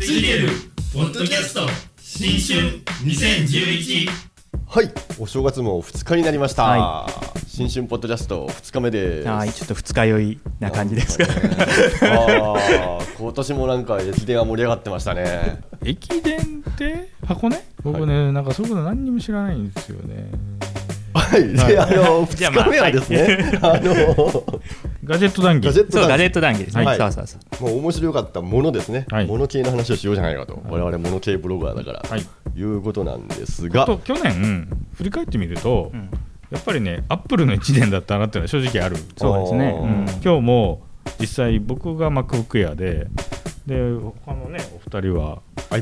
いてるポッドキャスト新春2011。 はい、お正月も2日になりました、 は新春ポッドキャスト2日目です。 はい、ちょっと二日酔いな感じですか。 今年もなんか駅伝は盛り上がってましたね。 駅伝って箱根？僕ね、はい、なんかそういうこと何にも知らないんですよね。 はい、で2日目はですね、 ガジェット談義。 そう、ガジェット談義ですね、 はい、 そうもう面白かったものですね、 はい、 もの系の話をしようじゃないかと、我々もの系ブロガーだから、はい、いうことなんですが、 去年振り返ってみると、やっぱりねアップルの1年だったなっていうのは正直ある。 そうですね、 今日も実際僕が MacBook Air で他のねお二人は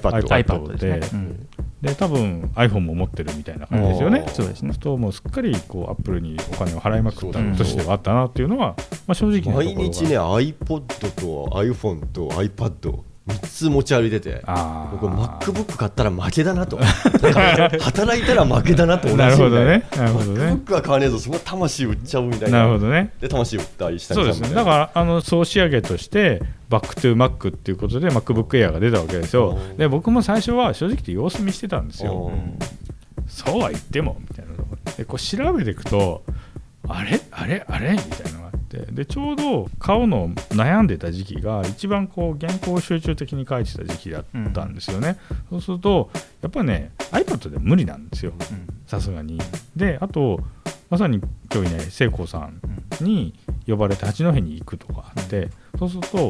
iPad で、で多分 iPhone も持ってるみたいな感じですよね。 そうですね。 ともうすっかりこう Apple にお金を払いまくった年ではあったなっていうのは、まあ、正直なところが毎日ね iPod と iPhone と iPad 3つ持ち歩いてて、僕 MacBook 買ったら負けだなと働いたら負けだなと同じみたいな。 なるほどね、なるほどね。 MacBook は買わねえぞ、その魂売っちゃうみたいな。 なるほどね。 で魂売ったりしたり。 そうですね。だから総仕上げとしてバックトゥ Mac っていうことで MacBook Air が出たわけですよ。で僕も最初は正直言って様子見してたんですよ。そうは言ってもみたいなところでこう調べていくとあれみたいなのがあって、でちょうど買うのを悩んでた時期が一番こう原稿を集中的に書いてた時期だったんですよね。そうするとやっぱりね iPad で無理なんですよ、さすがに。であとまさに今日ね聖光さんに呼ばれて八戸に行くとかあって、そうすると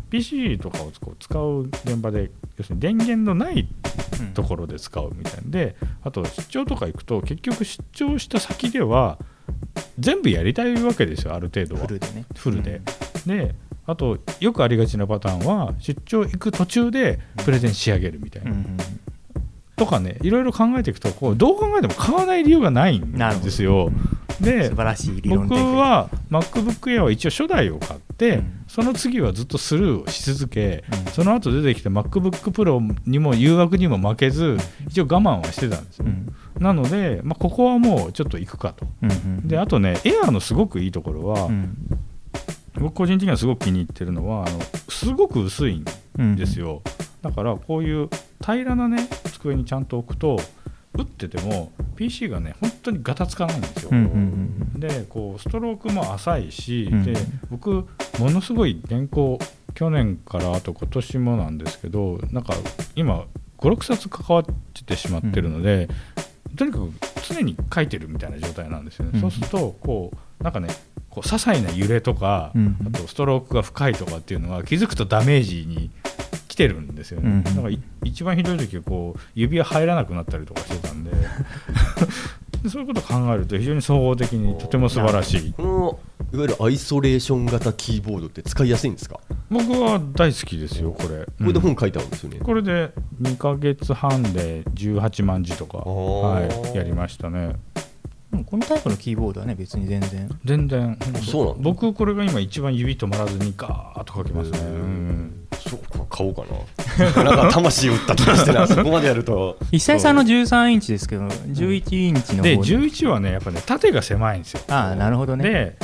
PC とかを使う現場で要するに電源のないところで使うみたいなで、あと出張とか行くと結局出張した先では全部やりたいわけですよ、ある程度はフルでね。 フルで、であとよくありがちなパターンは出張行く途中でプレゼン仕上げるみたいな、とかね、いろいろ考えていくとこうどう考えても買わない理由がないんですよ。で素晴らしい理論僕は MacBook Air は一応初代を買って、その次はずっとスルーをし続け、その後出てきた MacBook Pro にも誘惑にも負けず一応我慢はしてたんですよ、なので、ここはもうちょっと行くかと、であとね Air のすごくいいところは、僕個人的にはすごく気に入ってるのはすごく薄いんですよ、だからこういう平らなね机にちゃんと置くと打ってても PC がね本当にガタつかないんですよ、でこうストロークも浅いし、で僕ものすごい原稿去年からあと今年もなんですけど、なんか今 5,6 冊関わっててしまってるので、とにかく常に書いてるみたいな状態なんですよね、そうするとこうなんかねこう些細な揺れとか、あとストロークが深いとかっていうのが気づくとダメージに来てるんですよね、だから一番ひどい時はこう指輪入らなくなったりとかしてたんでそういうことを考えると非常に総合的にとても素晴らしい。 このいわゆるアイソレーション型キーボードって使いやすいんですか？ 僕は大好きですよこれ。 これで本書いてあるんですよね、 これで2ヶ月半で18万字とか、やりましたね。 このタイプのキーボードはね別に全然そうなんだ。 僕これが今一番指止まらずにガーッと書けますね、 そうか、買おうかななんか魂打った気がしてなそこまでやると久井さんの13インチですけど11インチの方で11はねやっぱね縦が狭いんですよ。 なるほどね。で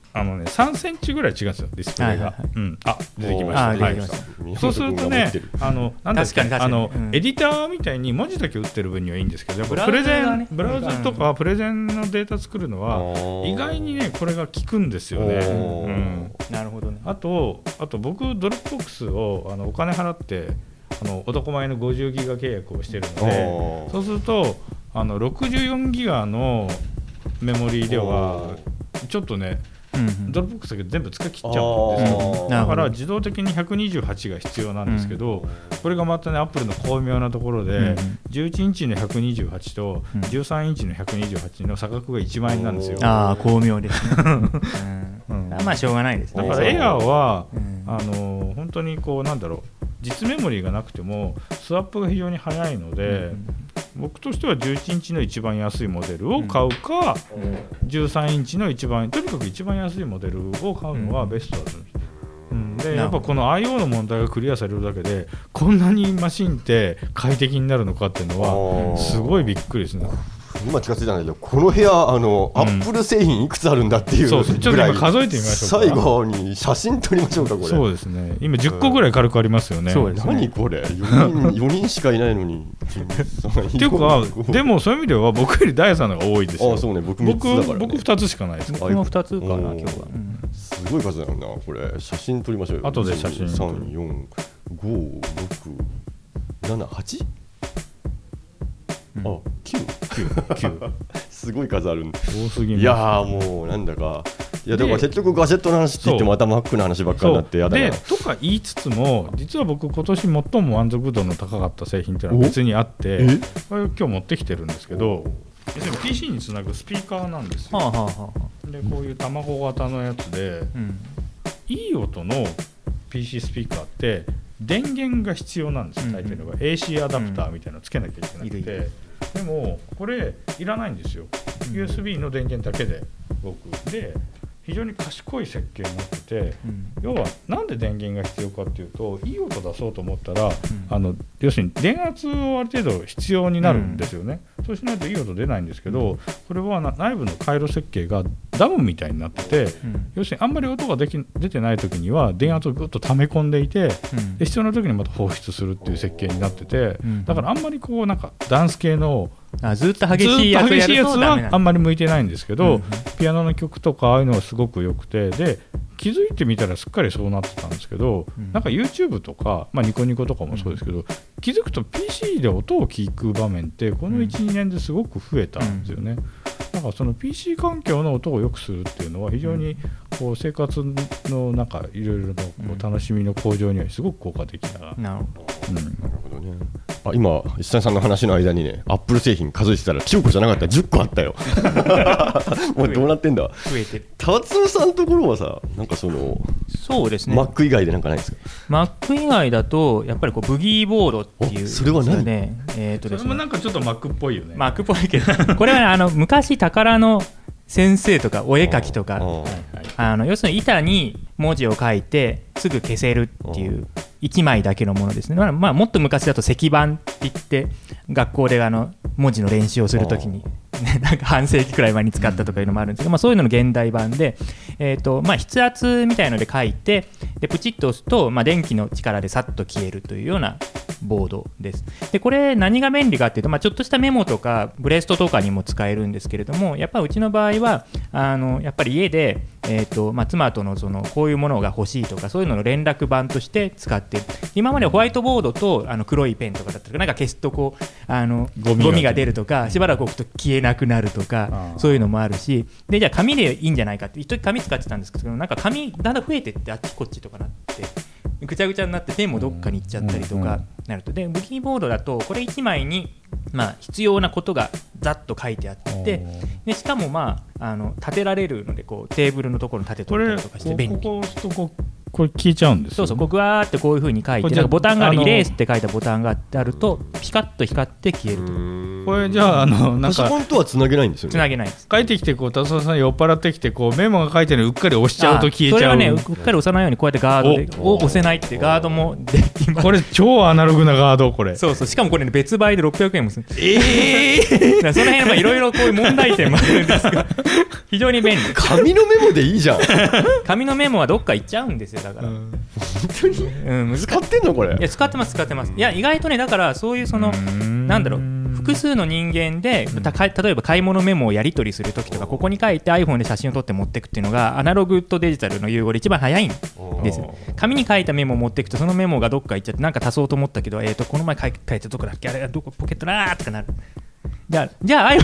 3センチぐらい違うんですよディスプレイが、出てきました。そうするとねなんですかね、エディターみたいに文字だけ打ってる分にはいいんですけど、やっぱブラウザとかプレゼンのデータ作るのは意外にねこれが効くんですよね。 なるほどね。あと僕ドロップボックスをお金払って男前の50ギガ契約をしてるので、そうすると64ギガのメモリーではちょっとねドロップボックスだけ全部使い切っちゃうんですよ。だから自動的に128が必要なんですけど、これがまたねアップルの巧妙なところで、11インチの128と13インチの128の差額が1万円なんですよ。 巧妙ですね。まあしょうがないですね。 だからエアーは本当にこうなんだろう、実メモリーがなくてもスワップが非常に早いので、僕としては11インチの一番安いモデルを買うか、13インチのとにかく一番安いモデルを買うのがベストだと思うんです。でやっぱこの I/O の問題がクリアされるだけでこんなにマシンって快適になるのかっていうのはすごいびっくりですね。 今気がついたんだけど、この部屋アップル製品いくつあるんだっていうそうそう、ちょっと今数えてみましょうか。 最後に写真撮りましょうか。これそうですね、今10個ぐらい軽くありますよね。 そうですね。 何これ4人しかいないのにっていうかでもそういう意味では僕よりダイヤさんの方が多いですよ。 あ、そうね、僕3つだからね。 僕2つしかないです。 僕も2つかな今日は。 すごい数だよな。これ写真撮りましょうよ。 後で写真 3、4、5、6、7、8？あ、9すごい数あるんだ。 多すぎます。 いやーもうなんだか、いやだから結局ガジェットの話って言ってもまたマックの話ばっかりになってやだな。 でとか言いつつも、実は僕今年最も満足度の高かった製品っていうのは別にあって、これ今日持ってきてるんですけど、要するに PC につなぐスピーカーなんですよ。でこういう卵型のやつで、いい音の PC スピーカーって電源が必要なんですよ。大抵の場合 AC アダプターみたいなのつけなきゃいけなくて、でもこれいらないんですよ。USB の電源だけで動く。で非常に賢い設計になってて、要はなんで電源が必要かっていうと、いい音出そうと思ったら、要するに電圧をある程度必要になるんですよね。そうしないといい音出ないんですけど、これは内部の回路設計がダムみたいになってて、要するにあんまり音が出てない時には電圧をぐっと溜め込んでいて、で必要な時にまた放出するっていう設計になってて、だからあんまりこうなんかダンス系のずっと激しいやつはあんまり向いてないんですけど、ピアノの曲とかああいうのはすごく良くて、で気づいてみたらすっかりそうなってたんですけど、なんか YouTube とか、ニコニコとかもそうですけど、気づくと PC で音を聞く場面ってこの 1,2 年ですごく増えたんですよね。だからその PC 環境の音を良くするっていうのは非常にこう生活のなんかいろいろのこう楽しみの向上にはすごく効果的な。 なるほど。 ね。今石谷さんの話の間にね、アップル製品数えてたら9個じゃなかったら10個あったよ。もうどうなってんだ。 増えてる。 達夫さんのところはさ、なんかそうですね。 Mac 以外でなんかないですか。 Mac 以外だとやっぱりこうブギーボードっていう、 それは何？ それもなんかちょっと Mac っぽいよね。 Mac っぽいけど、これはね、昔宝の先生とかお絵描きとか、要するに板に文字を書いてすぐ消せるっていう1枚だけのものですね。もっと昔だと石板って言って学校で文字の練習をするときになんか半世紀くらい前に使ったとかいうのもあるんですけど、そういうのの現代版で、筆圧みたいので書いて、でプチッと押すと、電気の力でさっと消えるというようなボードです。でこれ何が便利かっていうと、ちょっとしたメモとかブレストとかにも使えるんですけれども、やっぱりうちの場合はやっぱり家で、妻とのこういうものが欲しいとか、そういうのの連絡板として使ってる。今までホワイトボードと黒いペンとかだったらなんか消すとこうゴミが出るとか、しばらく置くと消えなくなるとか、そういうのもあるし、でじゃあ紙でいいんじゃないかって、一時紙使ってたんですけど、なんか紙だんだん増えてってあっちこっちとかなってぐちゃぐちゃになってペンもどっかに行っちゃったりとかなると、でブギーボードだとこれ1枚に必要なことがざっと書いてあって、でしかも立てられるので、こうテーブルのところに立てといたりとかして便利。 これ消えちゃうんですよ。 そう、グワーってこういう風に書いて、なんかボタンがある、イレースって書いたボタンがあるとピカッと光って消えると。 これじゃあなんかパソコンとはつなげないんですよね。 つなげないです。 帰ってきて達夫さん酔っ払ってきてメモが書いてるのうっかり押しちゃうと消えちゃう。 それはね、うっかり押さないようにこうやってガードを押せないってガードもできます。 これ超アナログなガード。これそうしかもこれ、ね、別売で600円もする。その辺いろいろこういう問題点もあるんですが非常に便利。 紙のメモでいいじゃん。 紙のメモはどっか行っちゃうんですよ。だから本当に、使ってんのこれ。 いや使ってます。いや意外とね、だからそういうなんだろう、複数の人間で例えば買い物メモをやり取りするときとか、ここに書いて iPhone で写真を撮って持っていくっていうのがアナログとデジタルの融合で一番早いんですよ。紙に書いたメモを持っていくと、そのメモがどっか行っちゃって、なんか足そうと思ったけど、この前書いたどこだっけ、あれどこポケットだーとかなる。じゃあ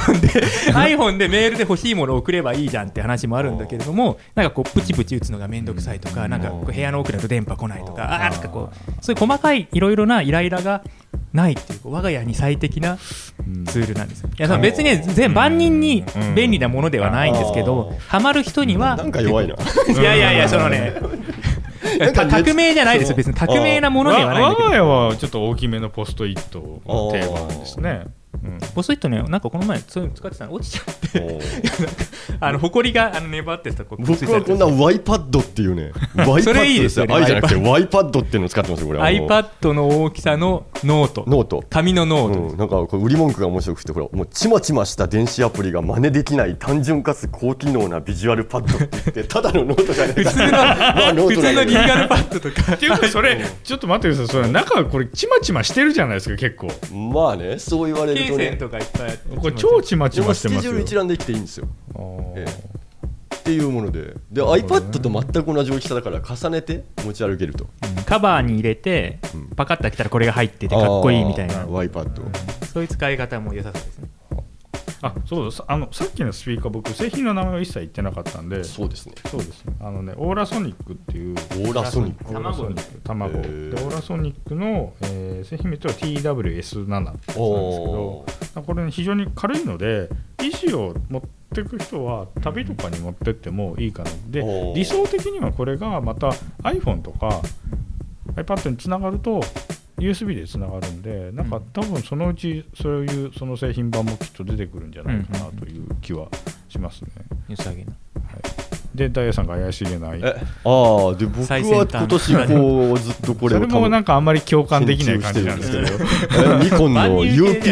iPhone でメールで欲しいものを送ればいいじゃんって話もあるんだけれども、なんかこうプチプチ打つのがめんどくさいとか、なんかこう部屋の奥だと電波来ないとか、とかこうそういう細かいいろいろなイライラがないっていう、我が家に最適なツールなんですよ。いや別に万人に便利なものではないんですけど、ハマる人にはなんか弱いな。 いやそのね革命じゃないですよ。別に革命なものではないんだけど、 我が家はちょっと大きめのポストイットの定番ですね。 細いとね、なんかこの前そういうの使ってたの落ちちゃってほこりが粘ってた。 僕はこんな YPad っていうねそれいいですよね。 i じゃなくて YPad っていうのを使ってますよこれ。 iPad の大きさのノート紙のノート、 なんかこれ売り文句が面白くて、ほらもうちまちました電子アプリが真似できない単純かつ高機能なビジュアルパッドって言ってただのノートじゃない普通のリーガルパッドとかっていうかそれちょっと待ってください、それ中これちまちましてるじゃないですか結構。 まあね、そう言われるとね、 罫線とかいっぱいあってこれ超ちまちましてますよ。 スケジュール一覧できていいんですよ、っていうもので、iPad と全く同じ大きさだから重ねて持ち歩けると、 カバーに入れてパカッと開けたらこれが入っててかっこいいみたいな、 iPad、 そういう使い方も良さそうですね。 そうさっきのスピーカー僕製品の名前は一切言ってなかったんで。 そうですね、 オーラソニックっていうオーラソニック卵でオーラソニックの、製品名とは TWS7 なんですけど、これ、ね、非常に軽いので維持を持っていく人は旅とかに持ってってもいいかな。で理想的にはこれがまた iPhone とか iPad につながるとUSB でつながるんで、なんか多分そのうちそういうその製品版もきっと出てくるんじゃないかなという気はしますね。 良さげな。 でダイヤさんが怪しげない。 で僕は今年こうずっとこれをそれもなんかあんまり共感できない感じなんですけどニコンの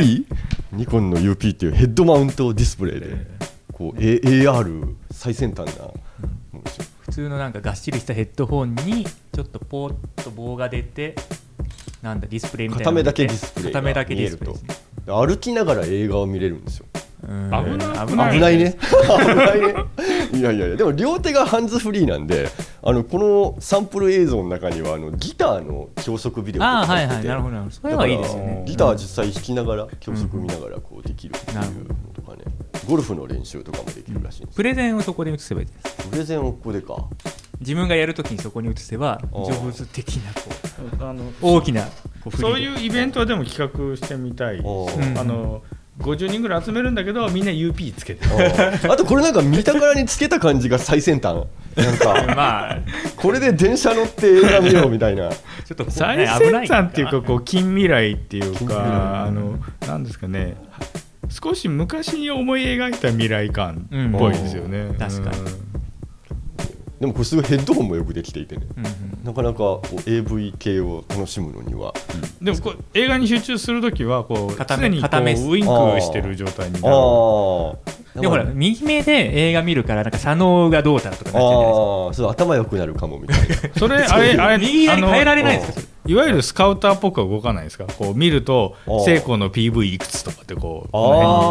UP っていうヘッドマウントディスプレイでこう AR 最先端なものですよ。 普通のなんかがっしりしたヘッドホンにちょっとポーッと棒が出て、なんだディスプレイみたいな片目だけディスプレイが見えると、歩きながら映画を見れるんですよ。危ないねいやでも両手がハンズフリーなんで、このサンプル映像の中にはギターの教則ビデオが入ってて、 なるほど、それはいいですよね。 ギター実際弾きながら教則見ながらこうできるっていうのとかね、ゴルフの練習とかもできるらしいんです。 プレゼンをそこで映せばいいです。 プレゼンをここでか、 自分がやるときにそこに移せば上手的な大きなそういうイベントはでも企画してみたい。50人ぐらい集めるんだけどみんな UP つけてあとこれなんか見たからにつけた感じが最先端なんかこれで電車乗って映画見ようみたいなちょっと最先端っていうかこう近未来っていうかなんですかね、少し昔に思い描いた未来感っぽいですよね。 確かに。 でもこれすごいヘッドホンもよくできていてね、なかなか AV 系を楽しむのには、 でもこう映画に集中するときはこう常にこうウインクしてる状態になる。 でもほら右目で映画見るからなんか左脳がどうたらとかなっちゃうじゃないですか。 そう頭良くなるかもみたいなそれあれ右側に変えられないですか。 いわゆるスカウターっぽくは動かないですか。こう見るとセイコーの PV いくつとかってこう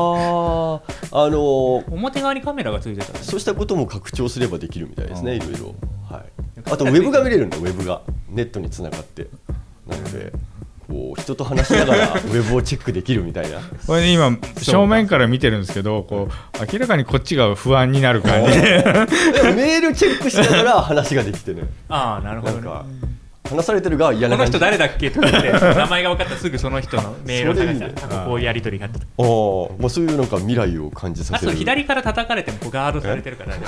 表側にカメラがついてたら、ね、 そうしたことも拡張すればできるみたいですね、いろいろ。あとウェブが見れるんだ、ウェブがネットにつながって、なのでこう人と話しながらウェブをチェックできるみたいな。 これね今正面から見てるんですけど、こう明らかにこっちが不安になる感じでメールチェックしながら話ができてね。 なるほど、ね、なんか話されてる側は嫌な感じ。 この人誰だっけとか言って名前が分かったらすぐその人のメールを探したらこういうやり取りがあったと。 まあ、そういうなんか未来を感じさせる。 左から叩かれてもこうガードされてるから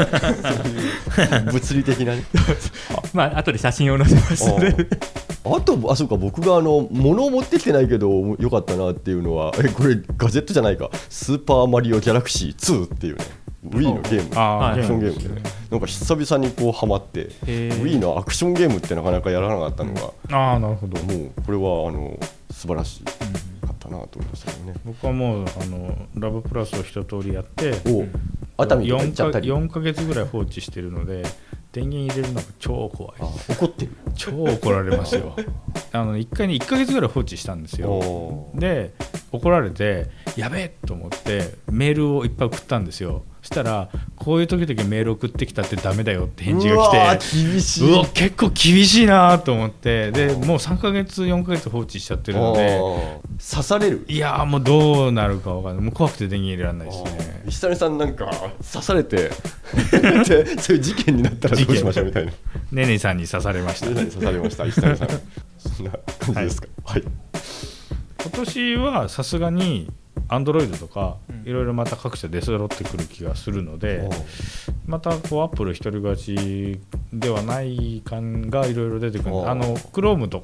物理的なねまあ後で写真を載せますのであとそうか、僕が物を持ってきてないけどよかったなっていうのはこれガジェットじゃないか、スーパーマリオギャラクシー2っていうねWii のゲーム、アクションゲームでね、なんか久々にこうハマって、Wii のアクションゲームってなかなかやらなかったのが、 なるほど、 もうこれは素晴らしかったなと思いましたね。 僕はもうラブプラスを一通りやって熱海とか行っちゃったり 4ヶ月ぐらい放置してるので、電源入れるのが超怖い。 怒ってる、 超怒られますよ1回に1ヶ月ぐらい放置したんですよ。で怒られてやべえと思ってメールをいっぱい送ったんですよ。そしたらこういう時々メール送ってきたってダメだよって返事が来て、 厳しい。 結構厳しいなと思って、でもう3ヶ月4ヶ月放置しちゃってるので刺される。 いやもうどうなるか分かんない。もう怖くて電源入れられないですね。 石谷さんなんか刺されてそういう事件になったらどうしましょうみたいな。 ねねさんに刺されました。 ねねに刺されました石谷さんそんな感じですか。はい、 今年はさすがにAndroid とかいろいろまた各社出揃ってくる気がするので、またこう Apple 一人勝ちではない感がいろいろ出てくる。Chrome とか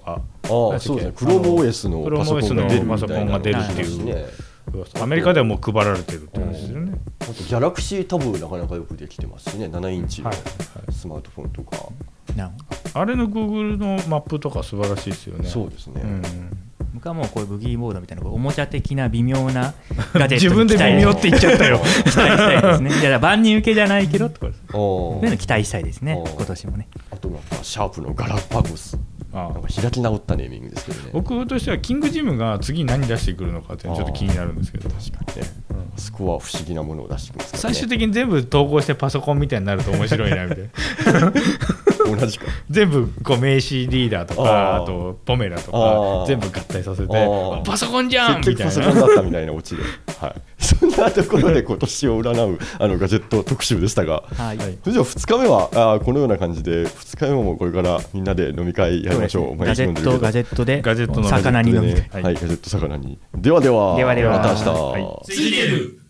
そうですね、クローム OS のパソコンが出るみたいなが出るっていう、アメリカではもう配られてるって話ですよね。 あとギャラクシータブなかなかよくできてますしね、7インチのスマートフォンとか、 あれの Google のマップとか素晴らしいですよね。 そうですね、 僕はもうこういうブギーボードみたいなおもちゃ的な微妙なガジェット自分で微妙って言っちゃったよ期待したいですね。いや万人受けじゃないけどってことです。そういうの期待したいですね、今年もね。 あとなんかシャープのガラパゴス、なんか開き直ったネーミングですけどね。 僕としてはキングジムが次何出してくるのかってちょっと気になるんですけど。 確かにね、そこは不思議なものを出してきますからね。 最終的に全部統合してパソコンみたいになると面白いなみたいな同じか全部こう名刺リーダーとか、あとポメラとか全部合体させてパソコンじゃんみたいな、 結局パソコンだったみたいなオチで、はい、そんなところで今年を占うガジェット特集でしたが、それじゃあ2日目はこのような感じで、2日目もこれからみんなで飲み会やりましょう。 ガジェットでガジェットの魚に飲みたい、 はい、ガジェット魚に。ではでは、また明日。 続いている